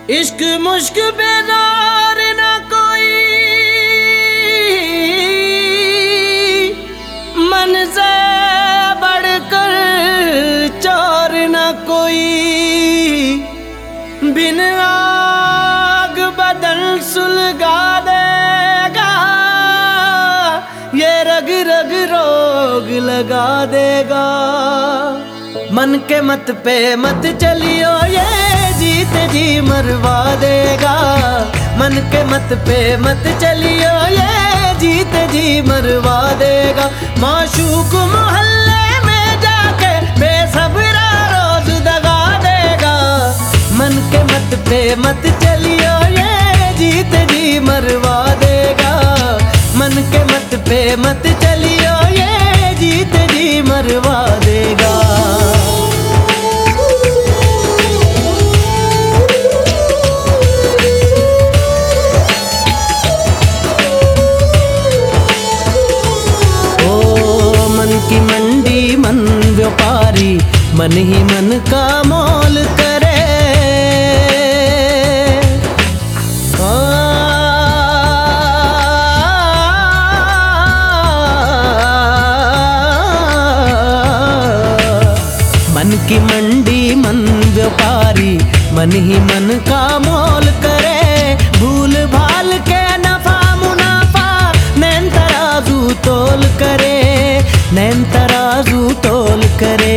इश्क मुश्क बेजार ना कोई, मन से बढ़कर चोर ना कोई। बिन आग बदन सुलगा देगा, ये रग रग रोग लगा देगा। मन के मत पे मत चलियो, ये जीत जी मरवा देगा। मन के मत पे मत चलियो, ये जीत जी मरवा देगा। माशूक मोहल्ले में जाके बेसब्रा रोज दगा देगा। मन के मत पे मत चलियो, ये जीत जी मरवा देगा। मन के मत पे मत चलियो, ये जीत जी मरवा देगा। की मंडी मन व्यापारी, मन ही मन का मोल करे। मन की मंडी मन व्यापारी, मन ही मन का मोल करे। भूल भाल के नफा मुनाफा नैन तराजू तोल करे, नैन तराजू तोल करे।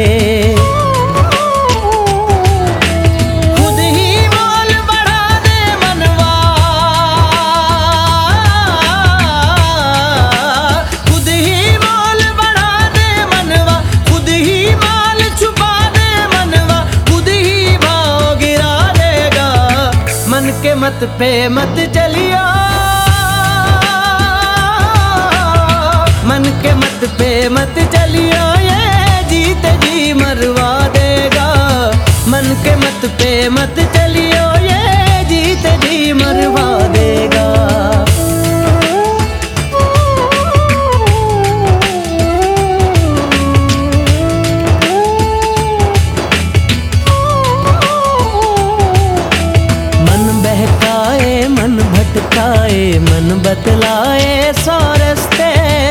खुद ही मोल बढ़ा दे मनवा, खुद ही मोल बढ़ा दे मनवा। खुद ही माल छुपा दे मनवा, खुद ही भाव गिरा देगा। मन के मत पे मत चलियो, मन के मत पे मत चलियो, ये जीत जी मरवा देगा। मन के मत पे मत चलियो, ये जीत जी मरवा देगा। मन बहकाए मन भटकाए, मन बतलाए सौ रस्ते।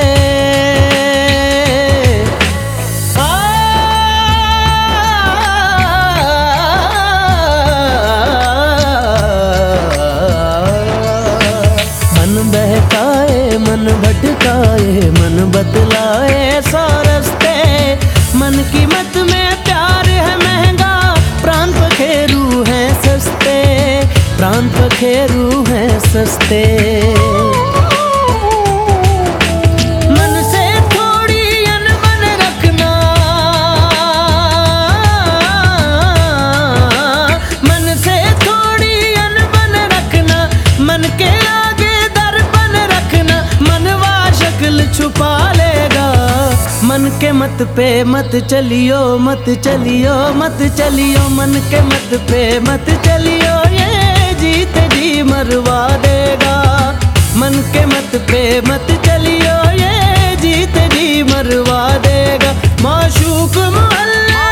मन भटकाए मन बतलाए सौ रस्ते। मन की मत में प्यार है महंगा, प्राण पखेरू है सस्ते, प्राण पखेरू है सस्ते। मन से थोड़ी अनबन रखना, मन से थोड़ी अनबन रखना। मन के छुपा लेगा। मन के मत पे मत चलियो, मत चलियो, मत चलियो। मन के मत पे मत चलियो, ये जीत जी मरवा देगा। मन के मत पे मत चलियो, ये जीत जी मरवा देगा। माशूक मोहल्ले,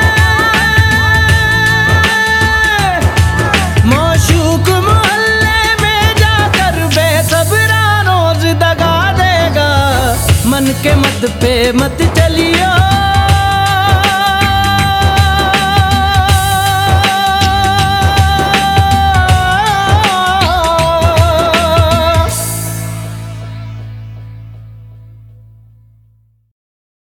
माशूक मोहल्ले में जाकर बेसब्रा रोज दगा देगा। मन के मत पे मत चलिए,